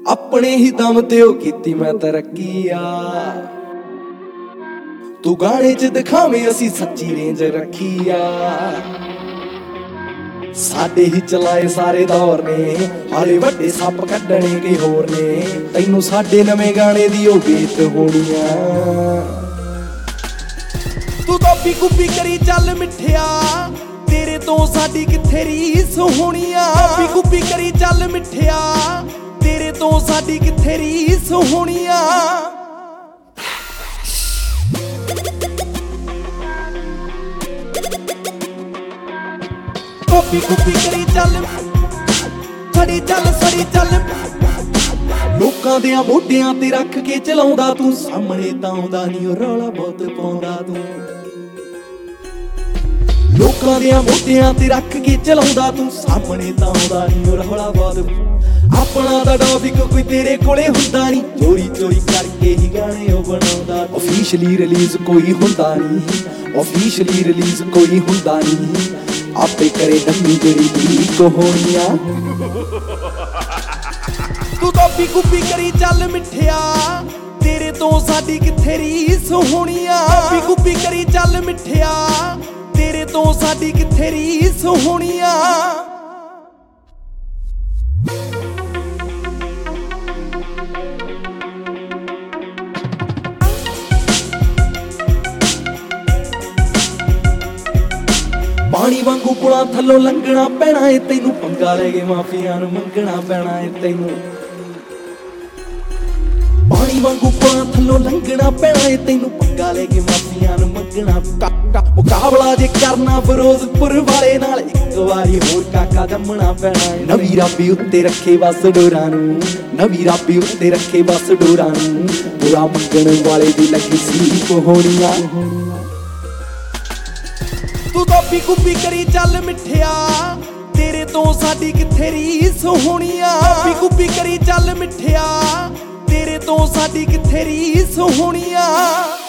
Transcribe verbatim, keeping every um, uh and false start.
अपने ही दम ते ओ कीती मैं तरक्की आ। तू गाने च दिखावे असी सच्ची रेंज रखी आ। साडे ही चलाए सारे दौर ने, हाले वड्डे सप कड्डने के होर ने। तैनू साडे नवे गाने दी ओ बेत होनी आ। तू कॉपी कुपी करी चल मिठिया, तेरे तो साडी किथे रीस होनी आ। कॉपी कुपी करी चल मिठिया, तेरे तो साडी किथे रीस होनी आ। कॉपी कुपी करी चल, सड़ी चल सड़ी चल। लोकां देयां मोढियां ते रख के चलाउंदा तू, सामने तां आउंदा नी ओ रौला बहुत पाउंदा तू। लोकां देयां मोढियां ते रख के चलाउंदा तू, सामने तां आउंदा नी ओ रौला बहुत। अपना दा टॉपिक कोई तेरे कोले हुंदा नी, चोरी चोरी करके ही गाने ओ बनाउंदा। ऑफिशियली रिलीज कोई हुंदा नी, ऑफिशियली रिलीज कोई हुंदा नी। आपे करे नमी जड़ी लीक होनिया। तू कॉपी कुपी करी चल मिठिया, तेरे तो साडी किथे रीस होनी आ। कॉपी कुपी करी चल मिठिया, तेरे तो साडी किथे रीस होनी आ। पानी वांगू पुला थल्लों लंघना पैना है तैनू, पंगा ले के माफिया नू मंगना पैना है तैनू। पानी वांगू पुला थल्लों लंघना पैना है तैनू, पंगा ले के माफिया नू मंगना। मुकाबला जे करना फिरोजपुर वाले नाल, इक वारी होर काका जम्मना पैना है। नवी राबी उत्ते रखे बस डोरां नू, नवी राबी उत्ते रखे बस डोरां नू। बुरा मंगण वाले दी लगी सीप होनी आ। तू कॉपी कुपी करी चल मिठिया, तेरे तो साडी किथे रीस होनी आ। कॉपी कुपी करी चल मिठिया, तेरे तो साडी किथे रीस होनी आ।